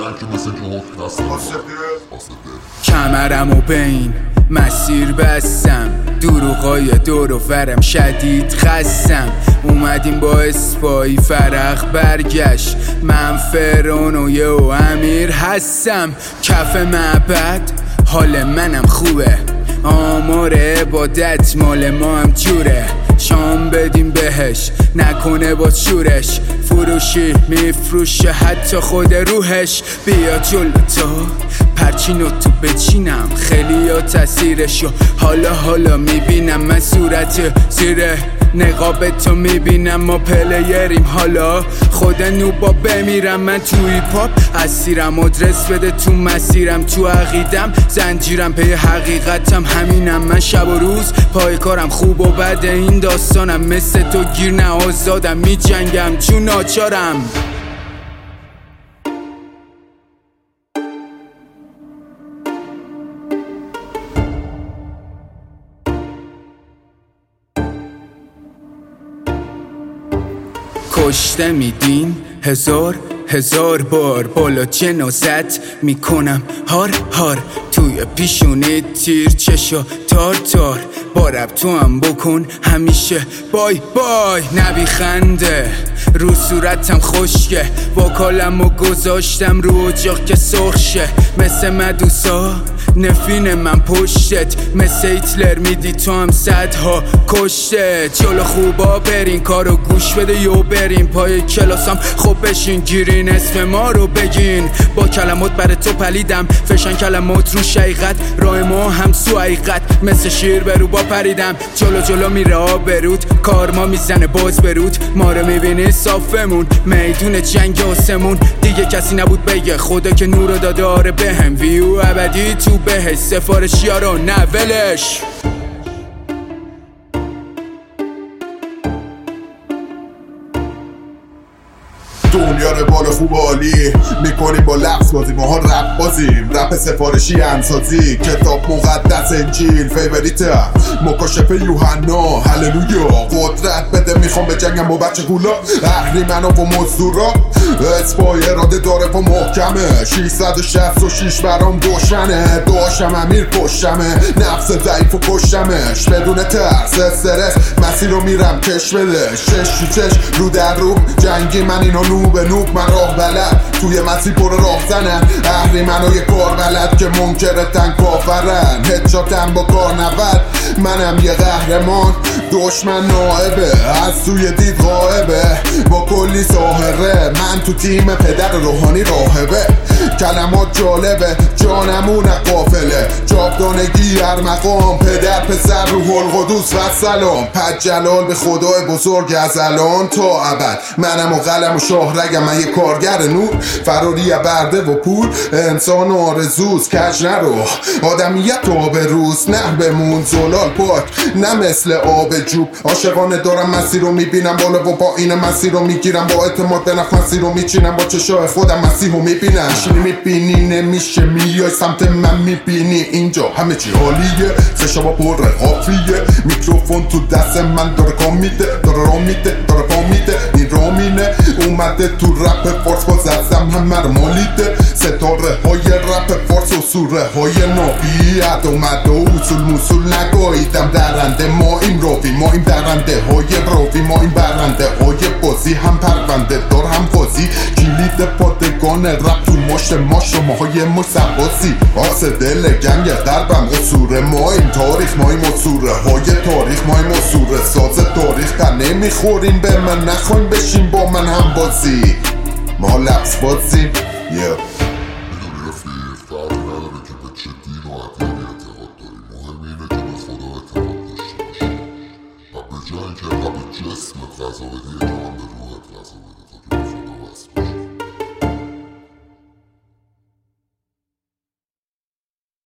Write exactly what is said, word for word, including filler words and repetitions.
که مثل جهد دست کمرم و بین مسیر بستم، دروغای دور و فرم شدید خستم. اومدیم با اسپایی فرق برگشت، من فرعون و یه و امیر هستم. کف معبد حال منم خوبه، آمار عبادت مال ما هم جوره. شام بدیم بهش نکنه با شورش، فروشی میفروشه حتی خود روحش. بیا جلو تا پرچینو تو بچینم، خیلی ها تاثیرشو حالا حالا میبینم. من صورت زیره نقاب تو میبینم، ما پلیریم حالا خود نوبا بمیرم. من توی پاپ اسیرم، آدرس بده تو مسیرم، تو عقیدم زنجیرم پی حقیقتم همینم. من شب و روز پای کارم، خوب و بد این داستانم، مثل تو گیر نه آزادم، میجنگم چون ناچارم. کشته میدین هزار هزار بار، بالا جنازت میکنم هار هار. توی پیشونه تیر چشا تار تار، با رب تو هم بکن همیشه بای بای. نبی خنده رو صورتم خشکه، واکالم و گذاشتم رو اجاق که سرخ شه. مثل مدوسا نفین من پشتت، مثل هیتلر میدی تو هم صدها کشته. جلو خوبا برین کارو گوش بده یو برین پای کلاسم، خب بشین گیرین اسم ما رو بگین. با کلمات بر تو پلیدم، فشن کلمات رو شیقت، راه ما هم سو حقیقت. مثل شیر برو با پریدم، جلو جلو میره آبرود، کار ما میزنه باز برود. ما رو میبینی صافمون میدون جنگ آسمون، دیگه کسی نبود بگه خدا که نورو داده آره بهم. ویو ابدی تو بهش، سفارشی ها رو نه ولش. دنیا رو بالا خوب عالی میکنیم با لفظ بازی، ماها رپ بازیم، رپ سفارشی انسازی. کتاب مقدس انجیل فیوریتم، مکاشفه یوحنا هللویا. قدرت بده میخوام به جنگم با بچه گولا، اهریمنا و مزدورا. اسپای اراده داره و محکمه، ششصد و شصت و شش برام دوشنه. داشم امیر پشتمه، نفس ضعیف و کشتمش بدون ترس استرس. مسیر رو میرم کش بده، شش تو چش رو در رو جنگی. من اینو نوب نوب من راه بلد، توی مسیر پر راه زنن. اهریمنای کار بلد که منکرتن کافرن، هدشاتم با کار نود. منم یه قهرمان، دشمن نائبه از توی دید غائبه. با کلی ساحره من تو تیم پدر روحانی راهبه. کلمات جالبه جانمون قافله، جاودانگی هر مقام. پدر پسر روح القدس و سلام، پد جلال به خدای بزرگ از الان تا ابد. منم و قلم و شاهرگم، من یه کارگر نور، فراری برده و پول. انسان آرزوز کج نرو، آدمیت آب روز نه بمون. زلال پاک نه مثل آب جوب، عاشقانه دارم مسیر رو میبینم بالا و با این مسیر رو میگیرم. با اعتماد به نفس مسیر رو میچینم، با چشای خودم مسیح رو میبینم. میشینی میبینی نمیشه میای سمت من میبینی اینجا همه چی حالیه. خشابا پر حافیه، میکروفون تو دست من داره کام میده، داره را میده داره پا میده. این رامینه اومده تو رپ فارس، باز ازم همه رو مالیده. ستاره های رپ فارس و سوره های نابیت اومده و اصول موصول نگاهیدم. درنده ما این راوی، ما این درنده های راوی، ما این برنده های بازی. هم پرونده دار هم بازی، کلید پادگان رپ تو ماش ما. شما های ما سباسی آس دل گنگ غربم قصور ما. این تاریخ ما این مصوره های تاریخ، ما این مصوره ساز تاریخ. تا نمیخورین به من نخواین بشین با من هم بازی، ما لبس بازیم. میدونی رفیق فرقی نداره که به چه دین و ادیانی اعتقاد داری، مهم اینه که به خدا اعتقاد داشته باشی و به جای اینکه به جسمت غذا بدی، یکم هم به روحت غذا بده.